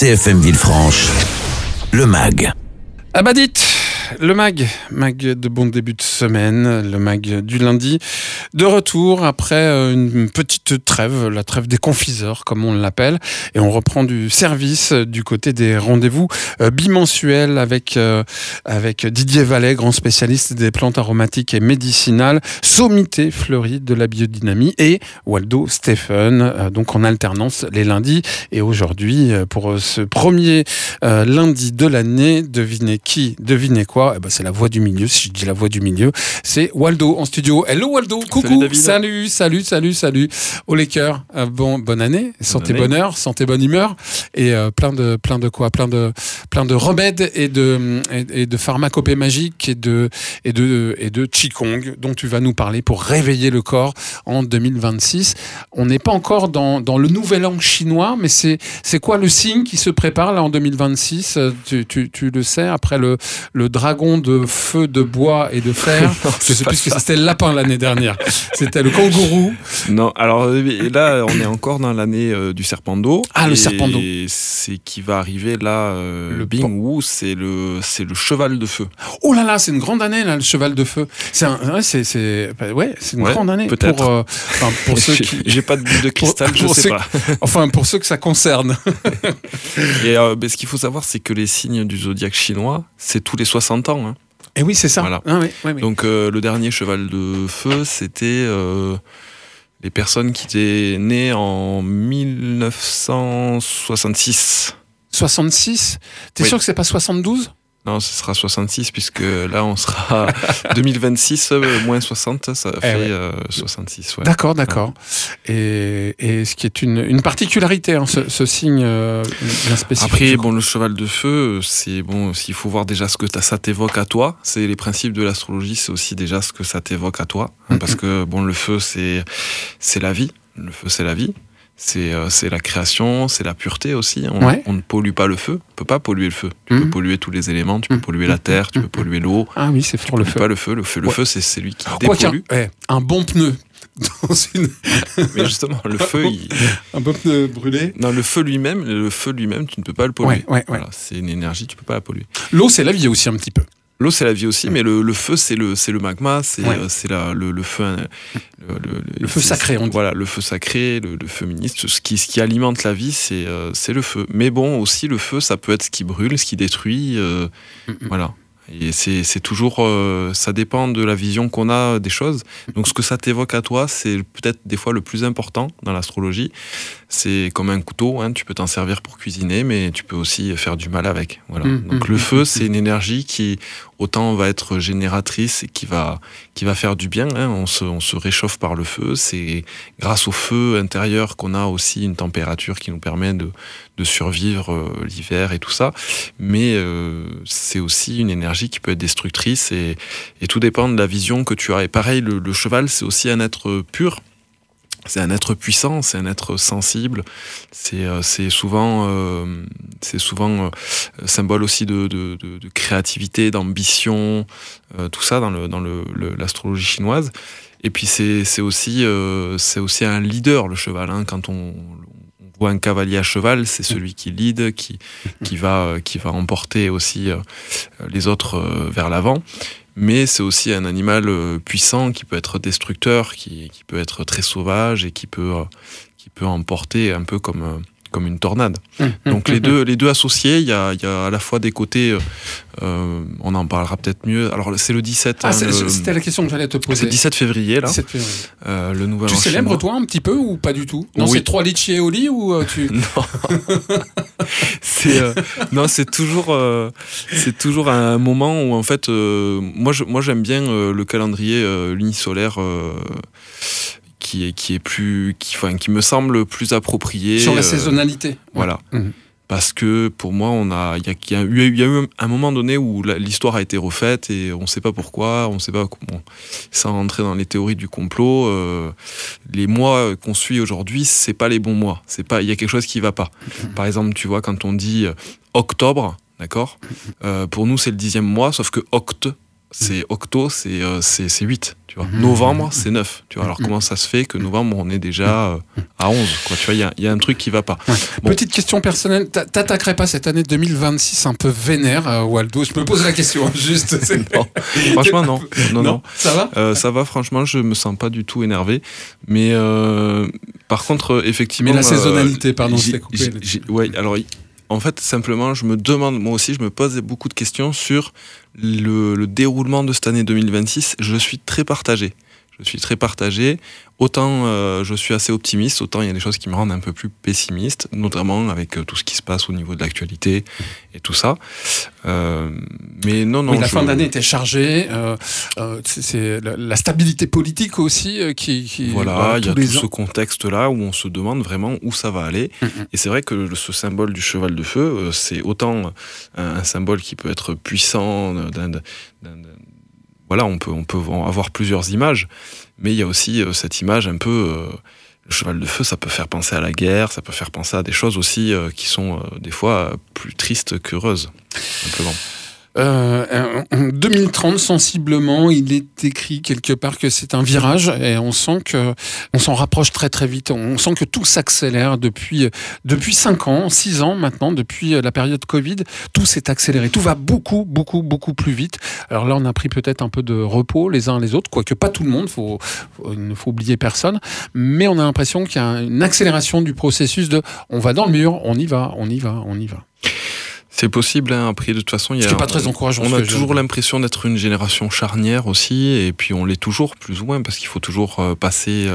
CFM Villefranche, le MAG. Ah bah dites, le MAG de bon début de semaine, le MAG du lundi, de retour après une petite trêve, la trêve des confiseurs comme on l'appelle, et on reprend du service du côté des rendez-vous bimensuels avec Didier Vallet, grand spécialiste des plantes aromatiques et médicinales, sommité fleurie de la biodynamie, et Waldo Stephen, donc en alternance les lundis. Et aujourd'hui, pour ce premier lundi de l'année, devinez quoi? C'est la voix du milieu. Si je dis la voix du milieu, c'est Waldo en studio. Hello Waldo, coucou. Salut. Oh les cœurs, bonne année, santé, bonheur, santé, bonne humeur, et plein de remèdes et de pharmacopées magiques et de Qigong dont tu vas nous parler pour réveiller le corps en 2026. On n'est pas encore dans le nouvel an chinois, mais c'est quoi le signe qui se prépare là en 2026? Tu le sais, après le dragon de feu, de bois et de fer. Je sais plus ce que c'était, le lapin l'année dernière. C'était le kangourou. Non, alors là, on est encore dans l'année du serpent d'eau. Ah, le serpent d'eau. Et c'est qui va arriver là, le Bing Wu, c'est le cheval de feu. Oh là là, c'est une grande année là, le cheval de feu. C'est une grande année. Peut-être. Pour ceux qui... J'ai pas de boule de cristal, je sais pas. Enfin, pour ceux que ça concerne. Et ce qu'il faut savoir, c'est que les signes du zodiaque chinois, c'est tous les 60 ans. Hein. Et oui, c'est ça. Voilà. Ah, oui. Donc le dernier cheval de feu, c'était les personnes qui étaient nées en 1966. 66 ? T'es sûr que c'est pas 72 ? Non, ce sera 66, puisque là, on sera 2026, moins 60, ça fait 66. Ouais. D'accord. Ouais. Et ce qui est une particularité, hein, ce signe bien spécifique. Après, le cheval de feu, c'est s'il faut voir déjà ce que ça t'évoque à toi. C'est les principes de l'astrologie, c'est aussi déjà ce que ça t'évoque à toi. Hein, parce que, le feu, c'est la vie. Le feu, c'est la vie. C'est la création, c'est la pureté aussi. On ne pollue pas le feu. On peut pas polluer le feu. Tu peux polluer tous les éléments. Tu peux polluer la terre. Tu peux polluer l'eau. Ah oui, c'est fort le feu. Pas le feu. Le feu, c'est celui qui dépollue. Un bon pneu. Mais justement, le feu, un bon pneu brûlé. Non, le feu lui-même, tu ne peux pas le polluer. Ouais. Voilà, c'est une énergie, tu peux pas la polluer. L'eau, c'est la vie aussi un petit peu. L'eau, c'est la vie aussi, mais le feu, c'est le magma, c'est le feu. Le feu sacré, on dit. Voilà, le feu sacré, le féministe. Ce qui alimente la vie, c'est le feu. Mais aussi, le feu, ça peut être ce qui brûle, ce qui détruit. Voilà. Et c'est toujours, ça dépend de la vision qu'on a des choses. Donc ce que ça t'évoque à toi, c'est peut-être des fois le plus important dans l'astrologie. C'est comme un couteau, hein, tu peux t'en servir pour cuisiner, mais tu peux aussi faire du mal avec. Voilà. Donc le feu, c'est une énergie qui autant va être génératrice et qui va faire du bien. Hein. On se réchauffe par le feu. C'est grâce au feu intérieur qu'on a aussi une température qui nous permet de survivre l'hiver et tout ça. Mais c'est aussi une énergie qui peut être destructrice et tout dépend de la vision que tu as. Et pareil, le cheval, c'est aussi un être pur. C'est un être puissant, c'est un être sensible. C'est souvent symbole aussi de créativité, d'ambition, tout ça dans l'astrologie chinoise. Et puis c'est aussi un leader, le cheval. Hein. Quand on voit un cavalier à cheval, c'est celui qui lead, qui va emporter aussi les autres vers l'avant. Mais c'est aussi un animal puissant qui peut être destructeur, qui peut être très sauvage et qui peut emporter un peu comme une tornade. Donc les deux associés, il y a à la fois des côtés, on en parlera peut-être mieux. Alors c'est le 17. C'était la question que j'allais te poser. C'est le 17 février là. 17 février. Le nouvel an tu célèbres chinois. Toi un petit peu ou pas du tout? Non, oui. C'est 3 litchis au lit ou tu... Non. C'est toujours un moment où en fait, moi j'aime bien le calendrier lunisolaire. Qui me semble plus approprié. Sur la saisonnalité. Voilà. Parce que pour moi, il y a eu un moment donné où l'histoire a été refaite et on ne sait pas pourquoi, on ne sait pas comment. Sans rentrer dans les théories du complot, les mois qu'on suit aujourd'hui, c'est pas les bons mois. Il y a quelque chose qui va pas. Par exemple, tu vois, quand on dit octobre, d'accord, pour nous c'est le 10e mois, sauf que octe, C'est octo, c'est 8. Tu vois. Novembre, c'est 9. Tu vois. Alors comment ça se fait que novembre, on est déjà à 11 quoi. Tu vois, il y a un truc qui va pas. Ouais. Bon. Petite question personnelle, t'attaquerais pas cette année 2026 un peu vénère, Waldo? Je me pose la question, juste. Non. Franchement, non. Ça va? Ça va, franchement, je me sens pas du tout énervé. Mais par contre, effectivement... Mais la saisonnalité, pardon, je t'ai coupé. Ouais, alors... En fait, simplement, je me demande, moi aussi, je me pose beaucoup de questions sur le déroulement de cette année 2026. Je suis très partagé. Autant je suis assez optimiste, autant il y a des choses qui me rendent un peu plus pessimiste, notamment avec tout ce qui se passe au niveau de l'actualité et tout ça. Mais non. Oui, la fin d'année était chargée. C'est la stabilité politique aussi qui voilà, il y a tout ce contexte-là où on se demande vraiment où ça va aller. Et c'est vrai que ce symbole du cheval de feu, c'est autant un symbole qui peut être puissant. Voilà, on peut avoir plusieurs images, mais il y a aussi cette image un peu... le cheval de feu, ça peut faire penser à la guerre, ça peut faire penser à des choses aussi qui sont des fois plus tristes qu'heureuses, simplement. 2030, sensiblement, il est écrit quelque part que c'est un virage et on sent que on s'en rapproche très très vite. On sent que tout s'accélère depuis 5 ans, 6 ans maintenant, depuis la période Covid. Tout s'est accéléré. Tout va beaucoup plus vite. Alors là, on a pris peut-être un peu de repos les uns les autres, quoique pas tout le monde, il ne faut oublier personne. Mais on a l'impression qu'il y a une accélération du processus de on va dans le mur, on y va. C'est possible, hein. Après, de toute façon, c'est pas très encourageant. On a toujours l'impression d'être une génération charnière aussi, et puis on l'est toujours, plus ou moins, parce qu'il faut toujours passer...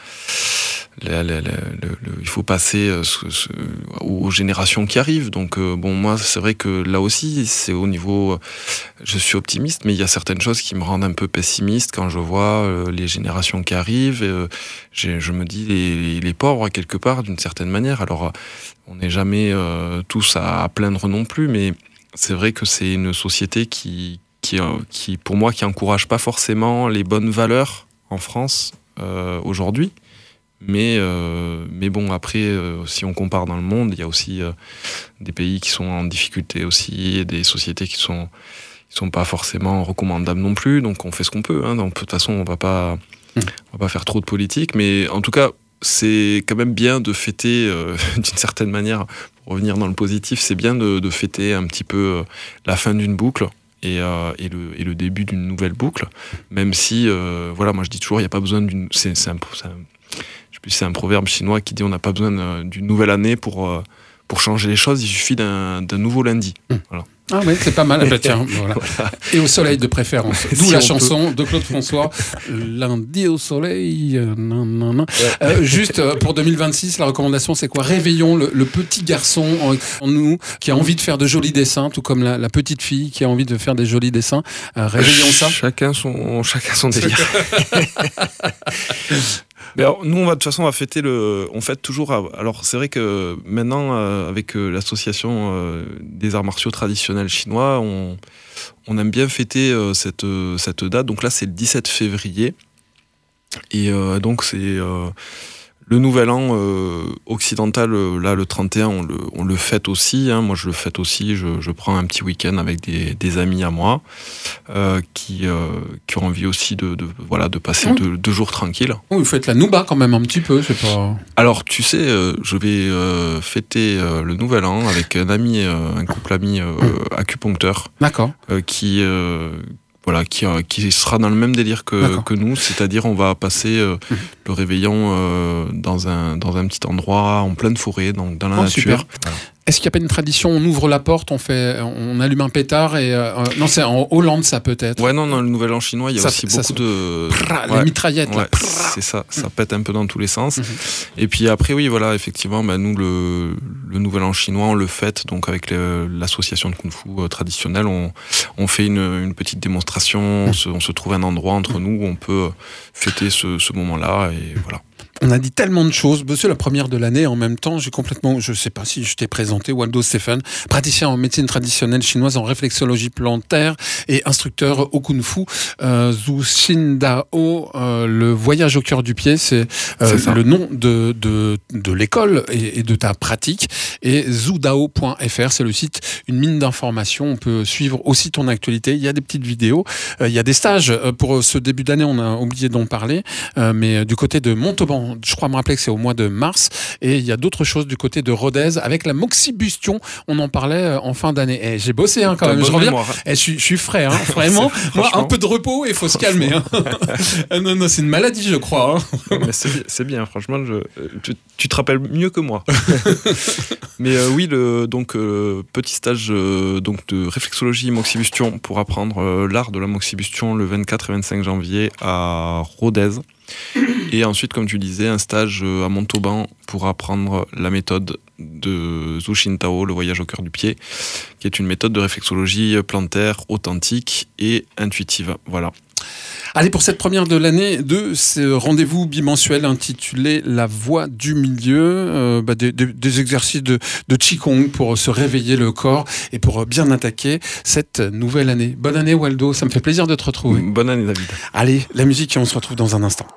il faut passer aux générations qui arrivent. Donc, moi, c'est vrai que là aussi, c'est au niveau... je suis optimiste, mais il y a certaines choses qui me rendent un peu pessimiste quand je vois les générations qui arrivent. Je me dis, les pauvres, quelque part, d'une certaine manière. Alors, on n'est jamais tous à plaindre non plus, mais c'est vrai que c'est une société qui, pour moi, qui encourage pas forcément les bonnes valeurs en France aujourd'hui. Mais bon, après, si on compare dans le monde, il y a aussi des pays qui sont en difficulté aussi, et des sociétés qui sont pas forcément recommandables non plus. Donc on fait ce qu'on peut. Hein. Donc de toute façon, on va pas faire trop de politique. Mais en tout cas, c'est quand même bien de fêter, d'une certaine manière, pour revenir dans le positif, c'est bien de fêter un petit peu la fin d'une boucle. Et le début d'une nouvelle boucle, même si, voilà, moi je dis toujours, il n'y a pas besoin d'une... C'est un proverbe chinois qui dit on n'a pas besoin d'une nouvelle année pour changer les choses, il suffit d'un nouveau lundi. Voilà. Ah oui, c'est pas mal. Tiens, voilà. Et au soleil de préférence. D'où si la chanson de Claude François, lundi au soleil. Juste pour 2026, la recommandation c'est quoi? Réveillons le petit garçon en nous qui a envie de faire de jolis dessins, tout comme la petite fille qui a envie de faire des jolis dessins. Réveillons ça. Chacun son délire. Mais alors, nous, de toute façon, on fête toujours. Alors, c'est vrai que maintenant, avec l'association des arts martiaux traditionnels chinois, on aime bien fêter cette date. Donc là, c'est le 17 février. Et donc, c'est le nouvel an occidental. Là, le 31, on le fête aussi. Hein. Moi, je le fête aussi. Je prends un petit week-end avec des amis à moi qui ont envie aussi de passer 2 jours tranquilles. Vous faites la nouba quand même un petit peu, c'est pas... Alors, tu sais, je vais fêter le nouvel an avec un couple ami acupuncteur. D'accord. Qui sera dans le même délire que nous, c'est-à-dire on va passer le réveillon dans un petit endroit en pleine forêt, donc dans la nature. Voilà. Est-ce qu'il n'y a pas une tradition, on ouvre la porte, on allume un pétard et... non, c'est en Hollande ça peut-être. Ouais, non, dans le nouvel an chinois, il y a aussi beaucoup de... les mitraillettes. Ouais, c'est ça, ça pète un peu dans tous les sens. Et puis après, oui, voilà, effectivement, nous, le nouvel an chinois, on le fête donc avec l'association de kung-fu traditionnelle. On fait une petite démonstration, on se trouve un endroit entre nous où on peut fêter ce moment-là et voilà. On a dit tellement de choses. C'est la première de l'année. En même temps, je sais pas si je t'ai présenté Waldo Stephen, praticien en médecine traditionnelle chinoise en réflexologie plantaire et instructeur au Kung Fu. Zhu Xindao, le voyage au cœur du pied, c'est le nom de l'école et de ta pratique. Et zhudao.fr, c'est le site, une mine d'informations. On peut suivre aussi ton actualité. Il y a des petites vidéos. Il y a des stages pour ce début d'année. On a oublié d'en parler. Mais du côté de Montauban, je crois me rappeler que c'est au mois de mars, et il y a d'autres choses du côté de Rodez avec la moxibustion, on en parlait en fin d'année. Et j'ai bossé quand même, je reviens. Je suis frais, vraiment. Moi, un peu de repos et il faut se calmer. Non, c'est une maladie, je crois. Mais c'est bien, franchement, tu te rappelles mieux que moi. Mais oui, petit stage de réflexologie moxibustion pour apprendre l'art de la moxibustion le 24 et 25 janvier à Rodez. Et ensuite, comme tu disais, un stage à Montauban pour apprendre la méthode de Zhu Xindao, le voyage au cœur du pied, qui est une méthode de réflexologie plantaire authentique et intuitive. Voilà. Allez, pour cette première de l'année, de ce rendez-vous bimensuel intitulé La Voix du Milieu, des exercices de Qigong pour se réveiller le corps et pour bien attaquer cette nouvelle année. Bonne année, Waldo, ça me fait plaisir de te retrouver. Bonne année, David. Allez, la musique et on se retrouve dans un instant.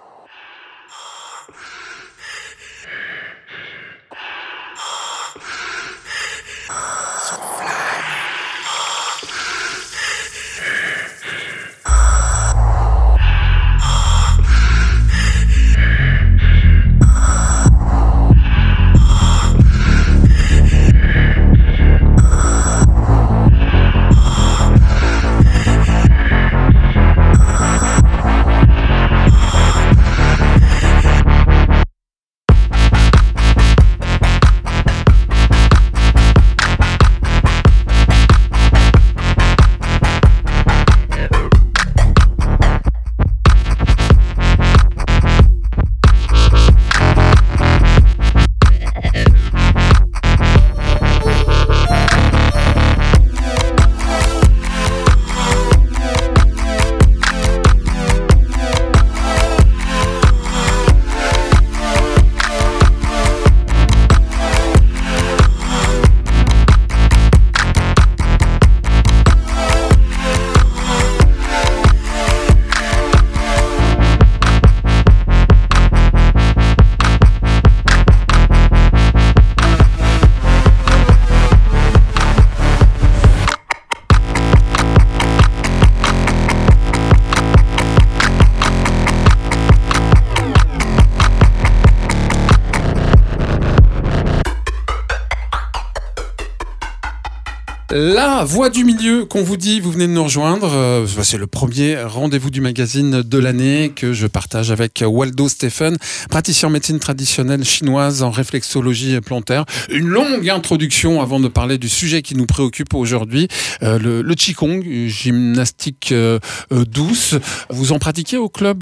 La Voix du Milieu, qu'on vous dit, vous venez de nous rejoindre. C'est le premier rendez-vous du magazine de l'année que je partage avec Waldo Stephen, praticien en médecine traditionnelle chinoise en réflexologie plantaire. Une longue introduction avant de parler du sujet qui nous préoccupe aujourd'hui, le Qigong, gymnastique douce. Vous en pratiquez au club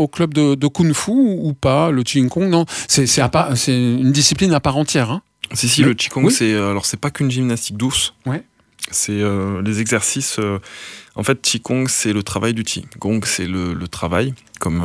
de Kung Fu ou pas, le Qigong? Non, c'est une discipline à part entière. Hein. Si, le Qigong, oui. C'est pas qu'une gymnastique douce. Ouais. C'est les exercices. En fait, Qigong, c'est le travail du Qi. Gong, c'est le travail, comme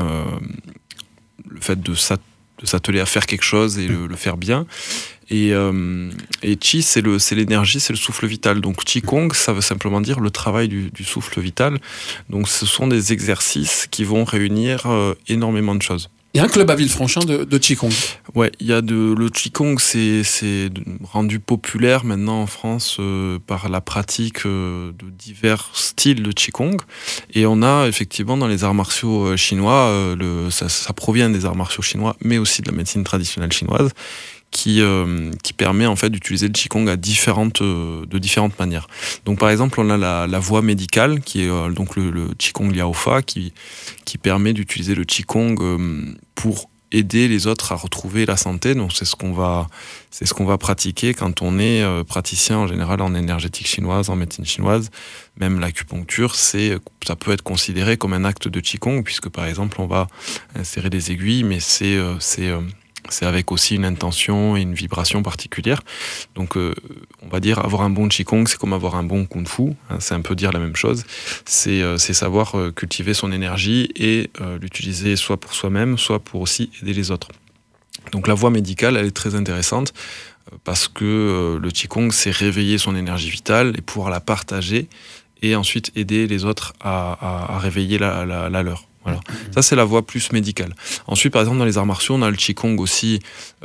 le fait de s'atteler à faire quelque chose et le faire bien. Et Qi, c'est l'énergie, c'est le souffle vital. Donc Qigong, ça veut simplement dire le travail du souffle vital. Donc ce sont des exercices qui vont réunir énormément de choses. Il y a un club à Villefranche de Qigong. Ouais, le Qigong, c'est rendu populaire maintenant en France par la pratique de divers styles de Qigong. Et on a effectivement dans les arts martiaux chinois, ça provient des arts martiaux chinois, mais aussi de la médecine traditionnelle chinoise, qui permet en fait d'utiliser le Qigong de différentes manières. Donc par exemple, on a la voie médicale qui est donc le Qigong Liaofa qui permet d'utiliser le Qigong pour aider les autres à retrouver la santé. Donc c'est ce qu'on va pratiquer quand on est praticien en général en énergétique chinoise, en médecine chinoise. Même l'acupuncture, ça peut être considéré comme un acte de Qigong puisque par exemple on va insérer des aiguilles, mais c'est avec aussi une intention et une vibration particulière. Donc, on va dire, avoir un bon Qigong, c'est comme avoir un bon Kung Fu. Hein, c'est un peu dire la même chose. C'est savoir cultiver son énergie et l'utiliser soit pour soi-même, soit pour aussi aider les autres. Donc la voie médicale, elle est très intéressante parce que le Qigong, c'est réveiller son énergie vitale et pouvoir la partager et ensuite aider les autres à réveiller la leur. Voilà. Ça, c'est la voie plus médicale. Ensuite, par exemple, dans les arts martiaux, on a le Qigong aussi,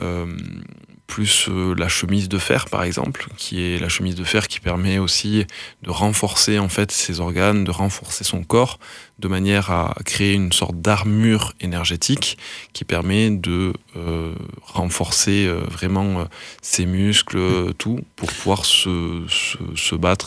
plus la chemise de fer, par exemple, qui est la chemise de fer qui permet aussi de renforcer en fait ses organes, de renforcer son corps, de manière à créer une sorte d'armure énergétique qui permet de renforcer vraiment ses muscles, tout, pour pouvoir se battre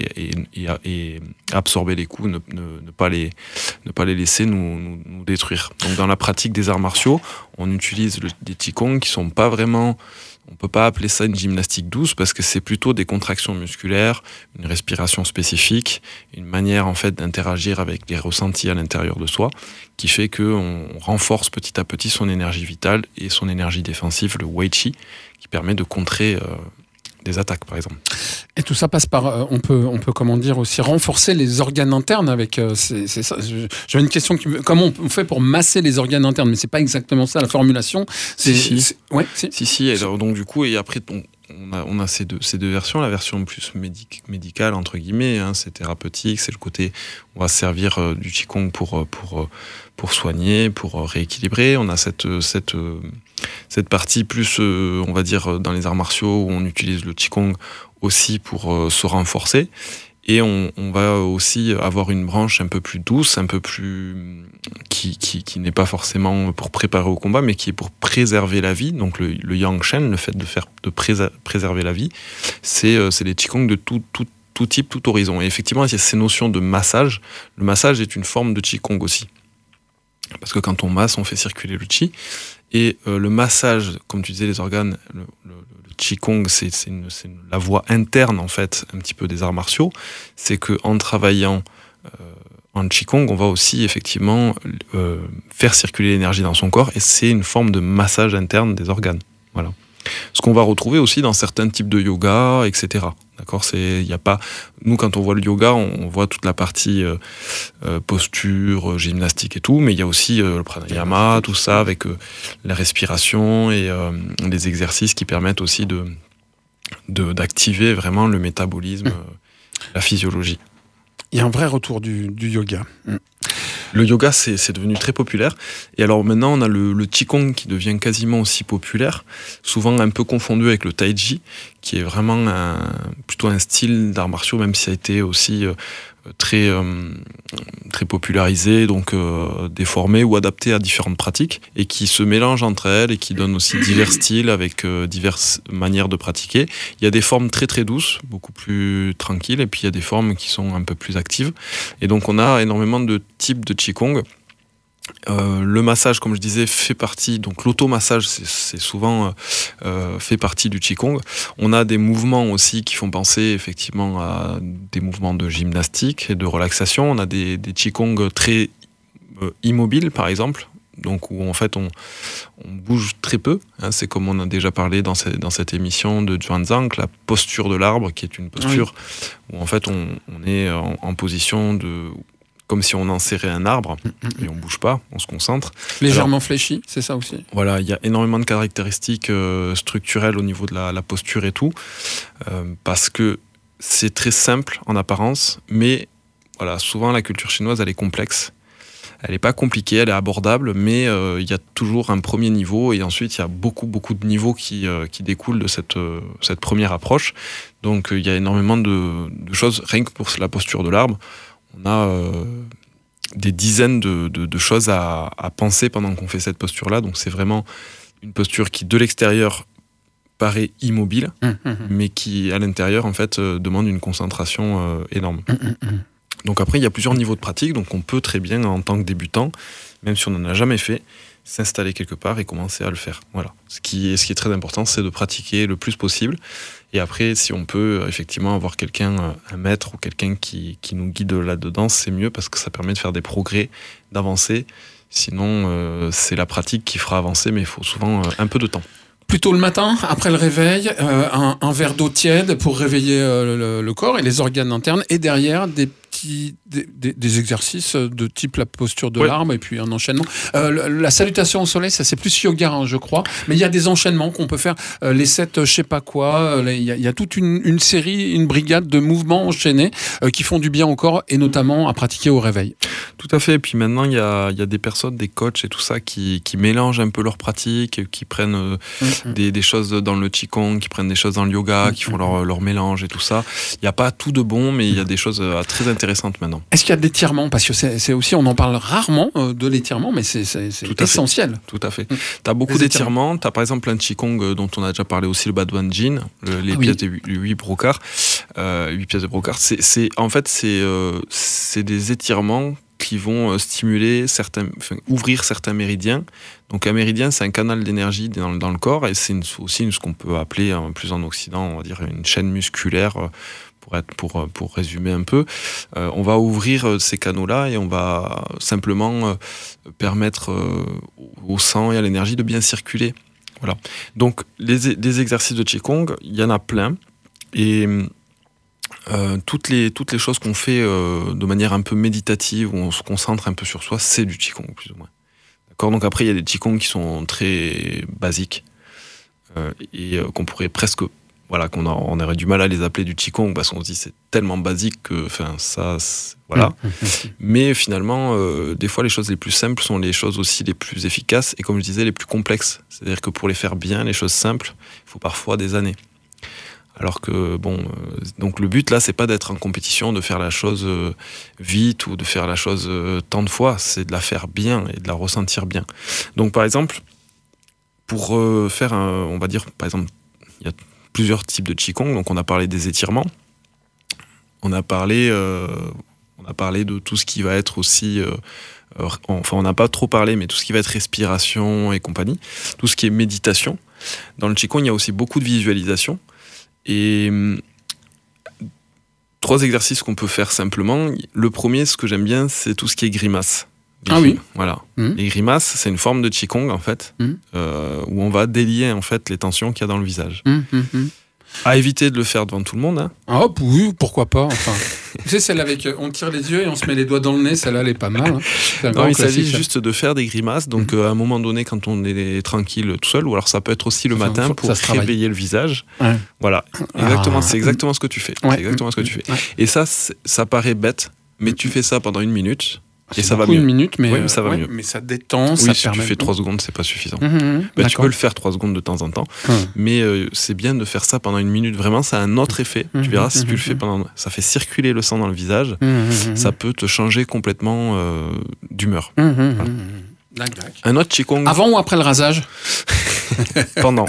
et absorber les coups, ne pas les laisser nous détruire. Donc dans la pratique des arts martiaux, on utilise des Qigong qui sont pas vraiment... On ne peut pas appeler ça une gymnastique douce parce que c'est plutôt des contractions musculaires, une respiration spécifique, une manière en fait d'interagir avec les ressentis à l'intérieur de soi qui fait qu'on renforce petit à petit son énergie vitale et son énergie défensive, le Wei Qi, qui permet de contrer des attaques par exemple. Et tout ça passe par, on peut comment dire aussi renforcer les organes internes avec, c'est ça. J'avais une question comment on fait pour masser les organes internes, mais c'est pas exactement ça la formulation. Si. Ouais, si. Et alors, donc du coup, et après on a ces deux versions, la version plus médicale entre guillemets, hein, c'est thérapeutique, c'est le côté on va se servir du Qigong pour soigner, pour rééquilibrer. On a cette partie plus, on va dire, dans les arts martiaux où on utilise le Qigong aussi pour se renforcer. Et on va aussi avoir une branche un peu plus douce, un peu plus qui n'est pas forcément pour préparer au combat, mais qui est pour préserver la vie. Donc le Yang Shen, le fait de préserver la vie, c'est les Qigong de tout type, tout horizon. Et effectivement, il y a ces notions de massage. Le massage est une forme de Qigong aussi. Parce que quand on masse, on fait circuler le Qi. Et le massage, comme tu disais, les organes, le Qigong, c'est la voie interne, en fait, un petit peu des arts martiaux. C'est qu'en travaillant en Qigong, on va aussi, effectivement, faire circuler l'énergie dans son corps. Et c'est une forme de massage interne des organes. Voilà. Ce qu'on va retrouver aussi dans certains types de yoga, etc. D'accord, y a pas... Nous, quand on voit le yoga, on voit toute la partie posture, gymnastique et tout, mais il y a aussi le pranayama, tout ça, avec la respiration et les exercices qui permettent aussi d'activer vraiment le métabolisme, la physiologie. Il y a un vrai retour du yoga. Le yoga, c'est devenu très populaire. Et alors maintenant, on a le Qigong qui devient quasiment aussi populaire, souvent un peu confondu avec le Tai Chi, qui est vraiment plutôt un style d'arts martiaux, même si ça a été aussi très popularisé, donc déformé ou adapté à différentes pratiques, et qui se mélangent entre elles et qui donnent aussi divers styles avec diverses manières de pratiquer. Il y a des formes très très douces, beaucoup plus tranquilles, et puis il y a des formes qui sont un peu plus actives. Et donc on a énormément de types de Qigong. Le massage, comme je disais, fait partie, donc l'automassage, c'est souvent fait partie du Qigong. On a des mouvements aussi qui font penser effectivement à des mouvements de gymnastique et de relaxation. On a des Qigong très immobiles, par exemple, donc où en fait on bouge très peu, hein. C'est comme on a déjà parlé dans cette émission de Zhuangzang, la posture de l'arbre, qui est une posture où en fait on est en position de... comme si on enserrait un arbre, et on bouge pas, on se concentre. Légèrement fléchi, c'est ça aussi. Voilà, il y a énormément de caractéristiques structurelles au niveau de la posture et tout, parce que c'est très simple en apparence, mais voilà, souvent la culture chinoise, elle est complexe. Elle n'est pas compliquée, elle est abordable, mais il y a toujours un premier niveau, et ensuite il y a beaucoup de niveaux qui découlent de cette première approche. Donc il y a énormément de choses, rien que pour la posture de l'arbre. On a des dizaines de choses à penser pendant qu'on fait cette posture-là. Donc c'est vraiment une posture qui, de l'extérieur, paraît immobile, mais qui, à l'intérieur, en fait, demande une concentration énorme. Donc après, il y a plusieurs niveaux de pratique. Donc on peut très bien, en tant que débutant, même si on n'en a jamais fait, s'installer quelque part et commencer à le faire. Voilà. Ce qui est très important, c'est de pratiquer le plus possible. Et après, si on peut effectivement avoir quelqu'un, un maître ou quelqu'un qui nous guide là-dedans, c'est mieux parce que ça permet de faire des progrès, d'avancer. Sinon, c'est la pratique qui fera avancer, mais il faut souvent un peu de temps. Plutôt le matin, après le réveil, un verre d'eau tiède pour réveiller le corps et les organes internes. Et derrière, des des exercices de type la posture de l'arbre et puis un enchaînement. La salutation au soleil, ça c'est plus yoga, hein, je crois. Mais il y a des enchaînements qu'on peut faire. Les 7 je sais pas quoi. Il y a toute une série, une brigade de mouvements enchaînés qui font du bien au corps et notamment à pratiquer au réveil. Tout à fait. Et puis maintenant, il y a des personnes, des coachs et tout ça qui mélangent un peu leurs pratiques, qui prennent des choses dans le Qigong, qui prennent des choses dans le yoga, qui font leur mélange et tout ça. Il n'y a pas tout de bon, mais il y a des choses très intéressantes maintenant. Est-ce qu'il y a de l'étirement ? Parce que c'est aussi, on en parle rarement de l'étirement, mais c'est essentiel. Tout à fait. Tu as beaucoup d'étirements. Tu as par exemple un Qigong dont on a déjà parlé aussi, le Badwan Jin, les pièces de 8 brocart. 8 pièces de brocart. En fait, c'est des étirements qui vont ouvrir certains méridiens. Donc un méridien, c'est un canal d'énergie dans le corps et c'est aussi ce qu'on peut appeler, plus en Occident, on va dire une chaîne musculaire, pour résumer un peu. On va ouvrir ces canaux-là et on va simplement permettre au sang et à l'énergie de bien circuler. Voilà. Donc des exercices de Qigong, il y en a plein. Et toutes les choses qu'on fait de manière un peu méditative, où on se concentre un peu sur soi, c'est du Qigong, plus ou moins. D'accord ? Donc après, il y a des Qigong qui sont très basiques et qu'on pourrait presque... Voilà, on aurait du mal à les appeler du Qigong parce qu'on se dit c'est tellement basique que... Voilà. Mais finalement, des fois, les choses les plus simples sont les choses aussi les plus efficaces et, comme je disais, les plus complexes. C'est-à-dire que pour les faire bien, les choses simples, il faut parfois des années. Alors que, donc le but là, c'est pas d'être en compétition, de faire la chose vite ou de faire la chose tant de fois, c'est de la faire bien et de la ressentir bien. Donc par exemple, pour faire on va dire, par exemple, il y a plusieurs types de Qigong, donc on a parlé des étirements, on a parlé de tout ce qui va être aussi, on n'a pas trop parlé, mais tout ce qui va être respiration et compagnie, tout ce qui est méditation. Dans le Qigong, il y a aussi beaucoup de visualisation. Et 3 exercices qu'on peut faire simplement. Le premier, ce que j'aime bien, c'est tout ce qui est grimace. Oui. Voilà. Les grimaces, c'est une forme de Qigong en fait, où on va délier en fait les tensions qu'il y a dans le visage. À éviter de le faire devant tout le monde. Hein. Ah oui, pourquoi pas. Enfin, tu sais, celle avec on tire les yeux et on se met les doigts dans le nez, celle-là, elle est pas mal. Hein. Non, il s'agit juste de faire des grimaces. Donc, à un moment donné, quand on est tranquille tout seul, ou alors ça peut être aussi le matin pour réveiller le visage. Ouais. Voilà. Exactement. C'est exactement ce que tu fais. Ouais. C'est exactement ce que tu fais. Ouais. Et ça paraît bête, mais tu fais ça pendant 1 minute. Et ça va mieux. 1 minute, mais ça va mieux. Mais ça détend, ça permet. Si tu fais 3 secondes, c'est pas suffisant. Tu peux le faire 3 secondes de temps en temps, mais c'est bien de faire ça pendant 1 minute. Vraiment, ça a un autre effet. Tu verras si tu le fais pendant. Ça fait circuler le sang dans le visage. Ça peut te changer complètement d'humeur. Voilà. Un autre Qigong. Avant ou après le rasage? Pendant.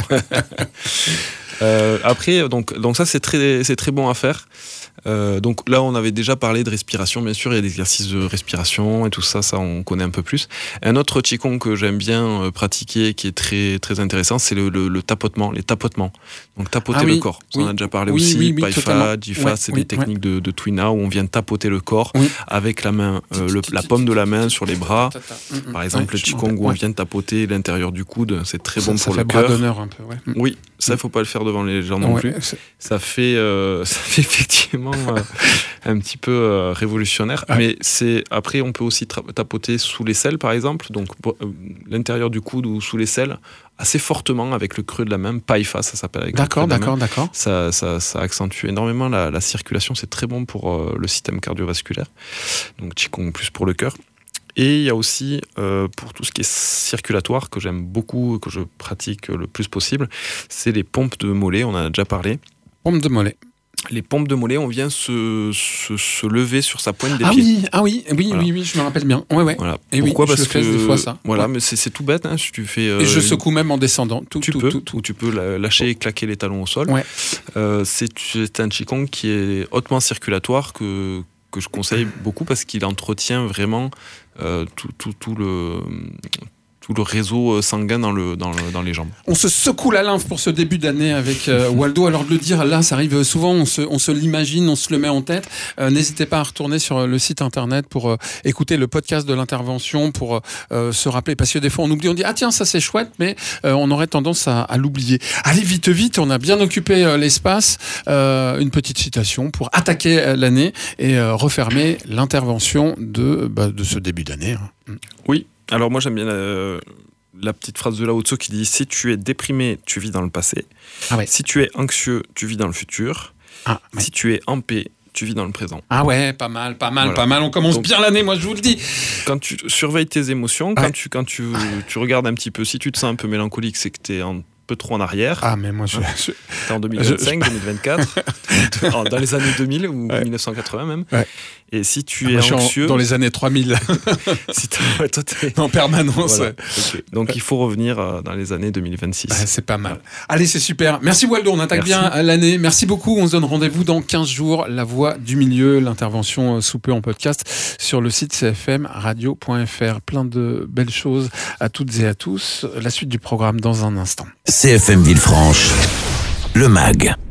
Après, donc ça c'est très bon à faire. Donc là, on avait déjà parlé de respiration, bien sûr, il y a des exercices de respiration et tout ça, on connaît un peu plus. Un autre Qigong que j'aime bien pratiquer, qui est très, très intéressant, c'est le tapotement, les tapotements. Donc tapoter le corps, on en a déjà parlé aussi, Paifa, Jifa, c'est des techniques de Tuina où on vient tapoter le corps avec la main, la paume de la main sur les bras. Par exemple, le Qigong où on vient tapoter l'intérieur du coude, c'est très bon pour le cœur. Ça fait bras d'honneur un peu, Oui, ça, il ne faut pas le faire devant les gens non plus. Ça fait effectivement un petit peu révolutionnaire. Mais après, on peut aussi tapoter sous l'aisselle, par exemple, donc l'intérieur du coude ou sous l'aisselle, assez fortement avec le creux de la main. Paifa, ça s'appelle avec le creux de la main. D'accord. Ça accentue énormément la circulation. C'est très bon pour le système cardiovasculaire. Donc, Qigong plus pour le cœur. Et il y a aussi, pour tout ce qui est circulatoire, que j'aime beaucoup, que je pratique le plus possible, c'est les pompes de mollet, on en a déjà parlé. Pompes de mollet. Les pompes de mollet, on vient se lever sur sa pointe des pieds. Oui, je me rappelle bien. Ouais. Voilà. Et pourquoi? Parce je le fais des fois, ça. Voilà, mais c'est tout bête. Hein, si tu fais, et je secoue même en descendant. Tu peux lâcher et claquer les talons au sol. Ouais. C'est un Qigong qui est hautement circulatoire, que je conseille beaucoup parce qu'il entretient vraiment toute tout le réseau sanguin dans les jambes. On se secoue la lymphe pour ce début d'année avec Waldo. Alors de le dire, là, ça arrive souvent, on se l'imagine, on se le met en tête. N'hésitez pas à retourner sur le site internet pour écouter le podcast de l'intervention, pour se rappeler, parce que des fois on oublie, on dit ah tiens ça c'est chouette, mais on aurait tendance à l'oublier. Allez vite, on a bien occupé l'espace. Une petite citation pour attaquer l'année et refermer l'intervention de ce début d'année. Oui. Alors moi j'aime bien la petite phrase de Lao Tzu qui dit « Si tu es déprimé, tu vis dans le passé. Ah ouais. Si tu es anxieux, tu vis dans le futur. Si tu es en paix, tu vis dans le présent. » Ah ouais, pas mal. On commence bien l'année, moi je vous le dis. Quand tu surveilles tes émotions, quand tu regardes un petit peu, si tu te sens un peu mélancolique, c'est que tu es un peu trop en arrière. Ah mais moi t'es en 2025, 2024, dans les années 2000 ou 1980 même. Ouais. Et si tu es anxieux... dans les années 3000. Si toi, t'es... En permanence. Voilà. Okay. Donc il faut revenir dans les années 2026. C'est pas mal. Allez, c'est super. Merci Waldo, on attaque bien l'année. Merci beaucoup, on se donne rendez-vous dans 15 jours. La Voix du Milieu, l'intervention sous peu en podcast sur le site cfmradio.fr. Plein de belles choses à toutes et à tous. La suite du programme dans un instant. CFM Villefranche, le MAG.